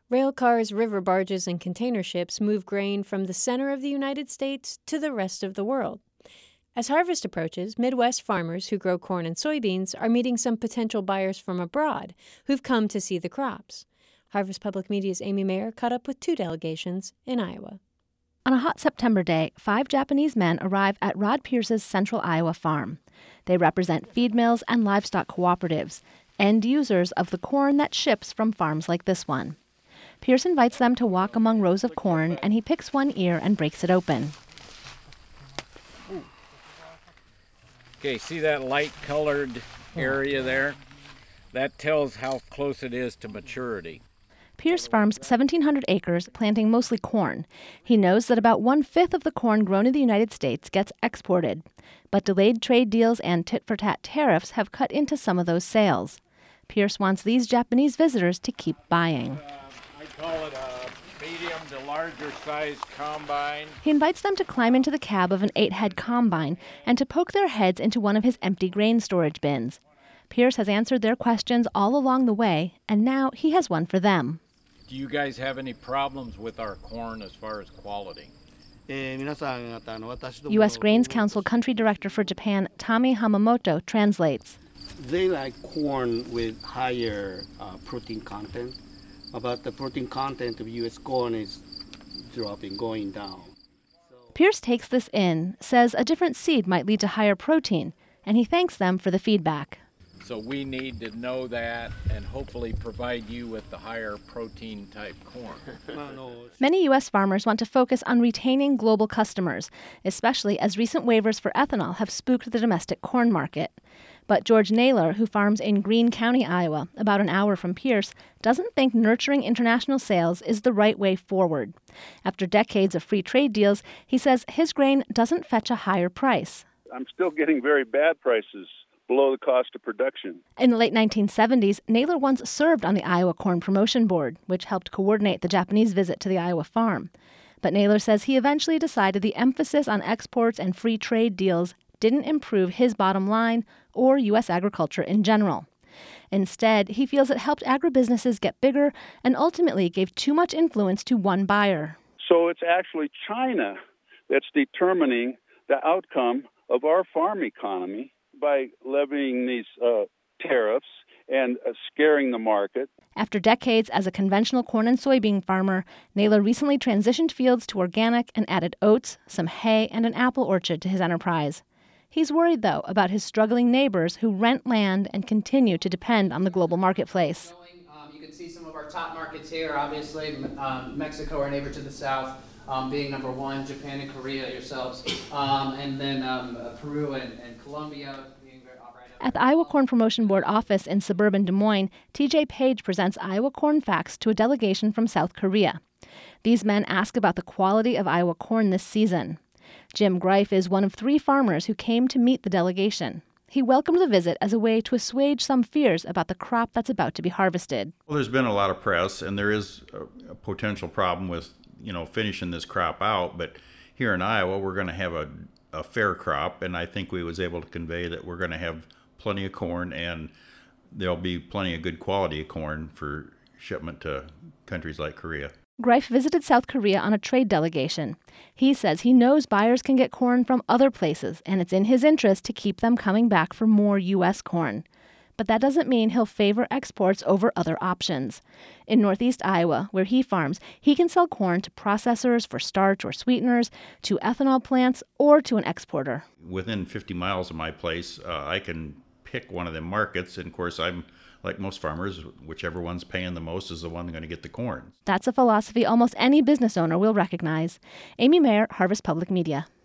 Rail cars, river barges, and container ships move grain from the center of the United States to the rest of the world. As harvest approaches, Midwest farmers who grow corn and soybeans are meeting some potential buyers from abroad who've come to see the crops. Harvest Public Media's Amy Mayer caught up with 2 delegations in Iowa. On a hot September day, 5 Japanese men arrive at Rod Pierce's Central Iowa farm. They represent feed mills and livestock cooperatives, end users of the corn that ships from farms like this one. Pierce invites them to walk among rows of corn, and he picks one ear and breaks it open. Okay, see that light-colored area there? That tells how close it is to maturity. Pierce farms 1,700 acres, planting mostly corn. He knows that about 1/5 of the corn grown in the United States gets exported. But delayed trade deals and tit-for-tat tariffs have cut into some of those sales. Pierce wants these Japanese visitors to keep buying. I call it a medium to larger size combine. He invites them to climb into the cab of an 8-head combine and to poke their heads into one of his empty grain storage bins. Pierce has answered their questions all along the way, and now he has one for them. Do you guys have any problems with our corn as far as quality? U.S. Grains Council Country Director for Japan, Tommy Hamamoto, translates. They like corn with higher protein content, but the protein content of U.S. corn is dropping, going down. Pierce takes this in, says a different seed might lead to higher protein, and he thanks them for the feedback. So we need to know that and hopefully provide you with the higher protein type corn. Many U.S. farmers want to focus on retaining global customers, especially as recent waivers for ethanol have spooked the domestic corn market. But George Naylor, who farms in Greene County, Iowa, about an hour from Pierce, doesn't think nurturing international sales is the right way forward. After decades of free trade deals, he says his grain doesn't fetch a higher price. I'm still getting very bad prices below the cost of production. In the late 1970s, Naylor once served on the Iowa Corn Promotion Board, which helped coordinate the Japanese visit to the Iowa farm. But Naylor says he eventually decided the emphasis on exports and free trade deals didn't improve his bottom line or U.S. agriculture in general. Instead, he feels it helped agribusinesses get bigger and ultimately gave too much influence to one buyer. So it's actually China that's determining the outcome of our farm economy by levying these tariffs and scaring the market. After decades as a conventional corn and soybean farmer, Naylor recently transitioned fields to organic and added oats, some hay, and an apple orchard to his enterprise. He's worried, though, about his struggling neighbors who rent land and continue to depend on the global marketplace. You can see some of our top markets here, obviously, Mexico, our neighbor to the south, being number 1, Japan and Korea yourselves, and then Peru and Colombia. At the Iowa Corn Promotion Board office in suburban Des Moines, TJ Page presents Iowa corn facts to a delegation from South Korea. These men ask about the quality of Iowa corn this season. Jim Greif is one of 3 farmers who came to meet the delegation. He welcomed the visit as a way to assuage some fears about the crop that's about to be harvested. Well, there's been a lot of press, and there is a potential problem with, finishing this crop out. But here in Iowa, we're going to have a fair crop, and I think we was able to convey that we're going to have plenty of corn, and there'll be plenty of good quality of corn for shipment to countries like Korea. Greif visited South Korea on a trade delegation. He says he knows buyers can get corn from other places, and it's in his interest to keep them coming back for more U.S. corn. But that doesn't mean he'll favor exports over other options. In northeast Iowa, where he farms, he can sell corn to processors for starch or sweeteners, to ethanol plants, or to an exporter. Within 50 miles of my place, I can pick one of them markets, and of course I'm like most farmers, whichever one's paying the most is the one going to get the corn. That's a philosophy almost any business owner will recognize. Amy Mayer, Harvest Public Media.